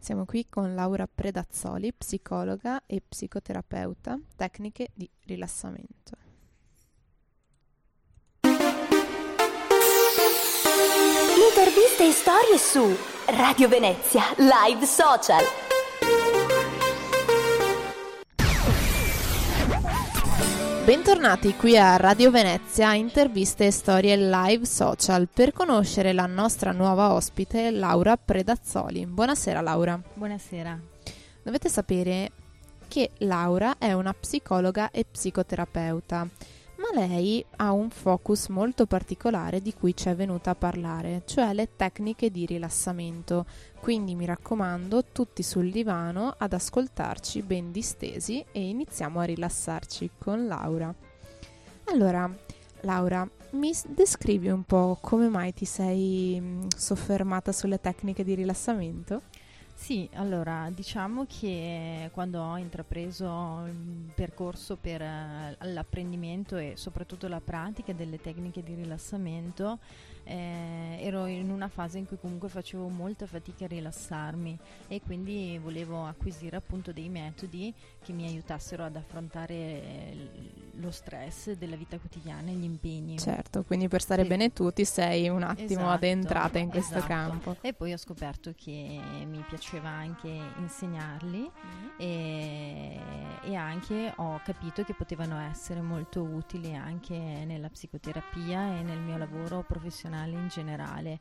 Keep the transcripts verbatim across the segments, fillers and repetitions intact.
Siamo qui con Laura Predazzoli, psicologa e psicoterapeuta, tecniche di rilassamento. Interviste e storie su Radio Venezia Live Social. Bentornati qui a Radio Venezia, interviste e storie live social, per conoscere la nostra nuova ospite Laura Predazzoli. Buonasera Laura. Buonasera. Dovete sapere che Laura è una psicologa e psicoterapeuta, ma lei ha un focus molto particolare di cui ci è venuta a parlare, cioè le tecniche di rilassamento. Quindi mi raccomando, tutti sul divano ad ascoltarci ben distesi e iniziamo a rilassarci con Laura. Allora, Laura, mi descrivi un po' come mai ti sei mh, soffermata sulle tecniche di rilassamento? Sì, allora diciamo che quando ho intrapreso il percorso per uh, l'apprendimento e soprattutto la pratica delle tecniche di rilassamento, eh, ero in una fase in cui comunque facevo molta fatica a rilassarmi e quindi volevo acquisire appunto dei metodi che mi aiutassero ad affrontare lo stress della vita quotidiana e gli impegni. Certo, quindi per stare Sì. bene tu ti sei un attimo Esatto, addentrata in questo esatto. campo. E poi ho scoperto che mi piaceva anche insegnarli mm. e, e anche ho capito che potevano essere molto utili anche nella psicoterapia e nel mio lavoro professionale in generale.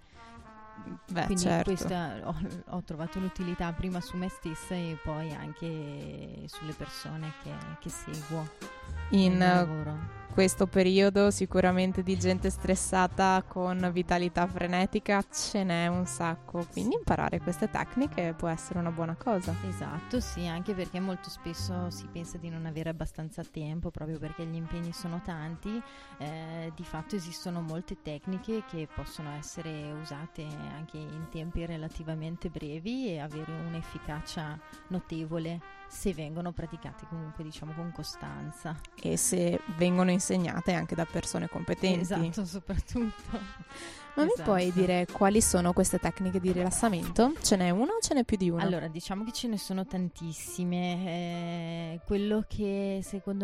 Beh, Quindi certo. questa ho, ho trovato l'utilità prima su me stessa e poi anche sulle persone che, che seguo in nel lavoro. Questo periodo sicuramente di gente stressata con vitalità frenetica ce n'è un sacco, quindi imparare queste tecniche può essere una buona cosa. Esatto, sì, anche perché molto spesso si pensa di non avere abbastanza tempo proprio perché gli impegni sono tanti. Eh, di fatto esistono molte tecniche che possono essere usate anche in tempi relativamente brevi e avere un'efficacia notevole se vengono praticate comunque diciamo con costanza e se vengono insegnate anche da persone competenti. Esatto, soprattutto. Ma esatto. mi puoi dire quali sono queste tecniche di rilassamento? Ce n'è una o ce n'è più di una? Allora, diciamo che ce ne sono tantissime. Eh, quello che secondo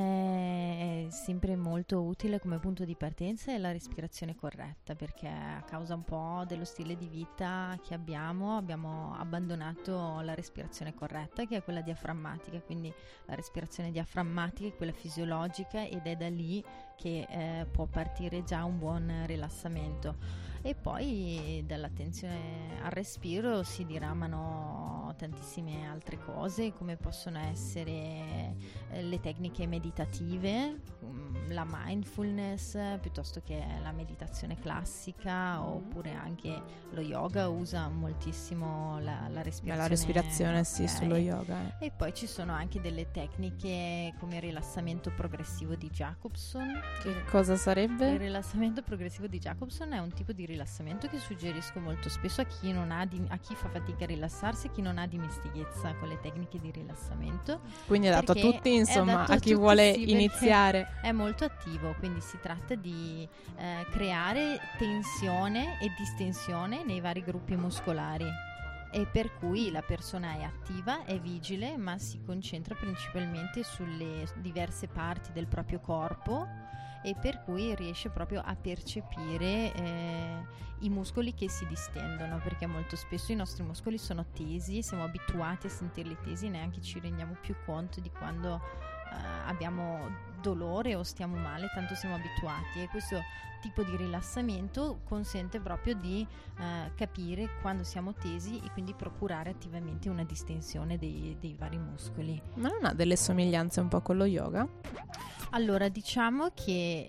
me è sempre molto utile come punto di partenza è la respirazione corretta, perché a causa un po' dello stile di vita che abbiamo, abbiamo abbandonato la respirazione corretta, che è quella diaframmatica, quindi la respirazione diaframmatica è quella fisiologica ed è da lì che eh, può partire già un buon rilassamento. E poi dall'attenzione al respiro si diramano tantissime altre cose, come possono essere eh, le tecniche meditative, mh, la mindfulness, piuttosto che la meditazione classica, mm. oppure anche lo yoga usa moltissimo la, la respirazione. La respirazione, okay. Sì, sullo yoga. Eh. E poi ci sono anche delle tecniche come il rilassamento progressivo di Jacobson. Che cosa sarebbe? Il rilassamento progressivo di Jacobson è un tipo di rilassamento che suggerisco molto spesso a chi non ha di, a chi fa fatica a rilassarsi, a chi non ha dimestichezza con le tecniche di rilassamento. Quindi è adatto a tutti, insomma, a, a chi tutti, vuole sì, iniziare. È molto attivo, quindi si tratta di eh, creare tensione e distensione nei vari gruppi muscolari. E per cui la persona è attiva, è vigile, ma si concentra principalmente sulle diverse parti del proprio corpo e per cui riesce proprio a percepire eh, i muscoli che si distendono, perché molto spesso i nostri muscoli sono tesi, siamo abituati a sentirli tesi e neanche ci rendiamo più conto di quando eh, abbiamo dolore o stiamo male, tanto siamo abituati, e questo tipo di rilassamento consente proprio di eh, capire quando siamo tesi e quindi procurare attivamente una distensione dei, dei vari muscoli. Ma non ha delle somiglianze un po' con lo yoga? Allora, diciamo che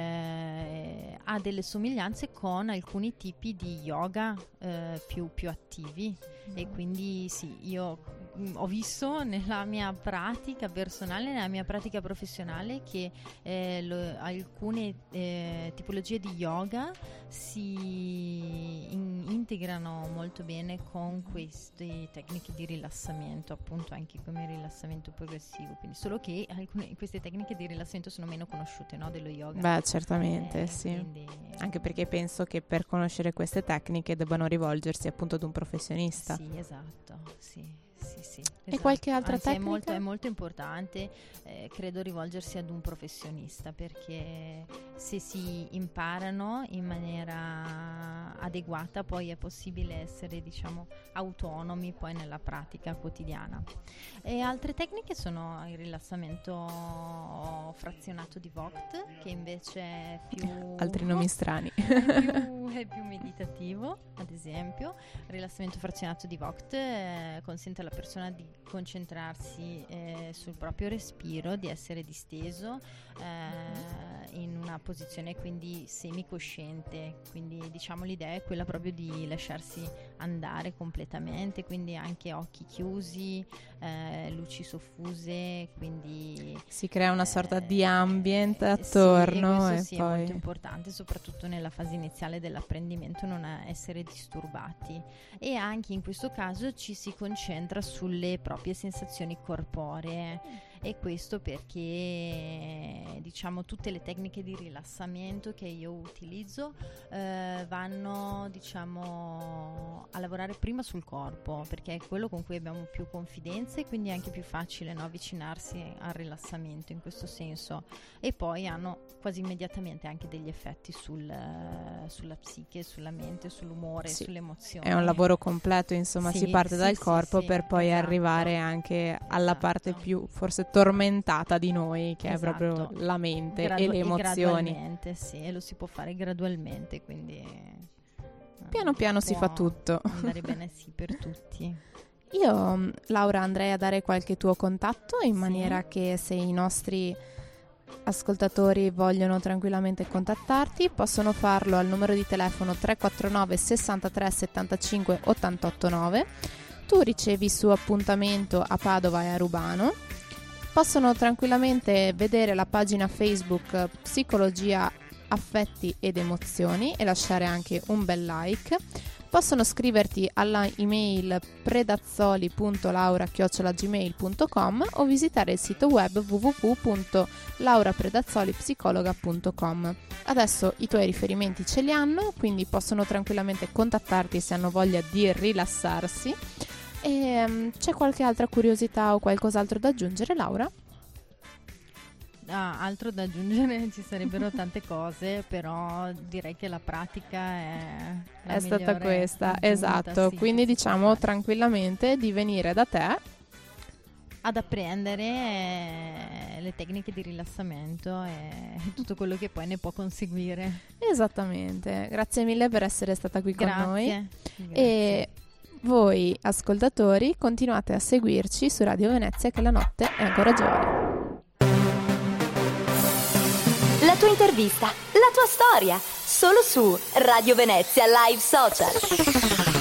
eh, ha delle somiglianze con alcuni tipi di yoga eh, più, più attivi mm. e quindi sì, io mh, ho visto nella mia pratica personale, nella mia pratica professionale che eh, lo, alcune eh, tipologie di yoga si in, integrano molto bene con queste tecniche di rilassamento, appunto anche come il rilassamento progressivo, quindi solo che alcune queste tecniche di rilassamento sono meno conosciute, no, dello yoga. Beh, certamente, eh, sì. Quindi... Anche perché penso che per conoscere queste tecniche debbano rivolgersi appunto ad un professionista. Sì, esatto, sì. Sì, sì, e esatto. qualche altra Anzi, tecnica? È molto, è molto importante, eh, credo, rivolgersi ad un professionista, perché se si imparano in maniera adeguata poi è possibile essere, diciamo, autonomi poi nella pratica quotidiana. E altre tecniche sono il rilassamento frazionato di Vogt, che invece è più... Altri nomi strani. è, più, è più meditativo, ad esempio. Il rilassamento frazionato di Vogt eh, consente alla persona di concentrarsi eh, sul proprio respiro, di essere disteso eh, in una posizione quindi semicosciente, quindi diciamo l'idea è quella proprio di lasciarsi andare completamente, quindi anche occhi chiusi, eh, luci soffuse, quindi si crea una sorta eh, di ambient attorno. Sì, e e sì, poi è molto importante, soprattutto nella fase iniziale dell'apprendimento, non essere disturbati, e anche in questo caso ci si concentra sulle proprie sensazioni corporee, e questo perché diciamo tutte le tecniche di rilassamento che io utilizzo eh, vanno diciamo a lavorare prima sul corpo, perché è quello con cui abbiamo più confidenza e quindi è anche più facile, no, avvicinarsi al rilassamento in questo senso, e poi hanno quasi immediatamente anche degli effetti sul, sulla psiche, sulla mente, sull'umore, sì, sulle emozioni. È un lavoro completo, insomma, sì, si parte sì, dal sì, corpo sì, per poi esatto. arrivare anche alla Esatto. parte più forse tormentata di noi, che Esatto. è proprio la mente Gradu- e le emozioni. E gradualmente, sì, e lo si può fare gradualmente, quindi piano piano si fa tutto. Andare bene sì per tutti. Io, Laura, andrei a dare qualche tuo contatto in Sì. maniera che se i nostri ascoltatori vogliono tranquillamente contattarti possono farlo al numero di telefono tre quattro nove sessantatré settantacinque ottantotto nove. Tu ricevi su appuntamento a Padova e a Rubano. Possono tranquillamente vedere la pagina Facebook Psicologia, Affetti ed Emozioni e lasciare anche un bel like. Possono scriverti alla email predazzoli punto laura chiocciola gmail punto com o visitare il sito web w w w punto laurapredazzolipsicologa punto com. Adesso i tuoi riferimenti ce li hanno, quindi possono tranquillamente contattarti se hanno voglia di rilassarsi. E um, c'è qualche altra curiosità o qualcos'altro da aggiungere, Laura? Ah, altro da aggiungere ci sarebbero tante cose, però direi che la pratica è la è stata questa, aggiunta, esatto, sì, quindi che si diciamo può fare. tranquillamente di venire da te ad apprendere eh, le tecniche di rilassamento e tutto quello che poi ne può conseguire. Esattamente, grazie mille per essere stata qui Grazie. con noi. Grazie. E voi ascoltatori continuate a seguirci su Radio Venezia, che la notte è ancora giovane. La tua intervista, la tua storia, solo su Radio Venezia Live Social.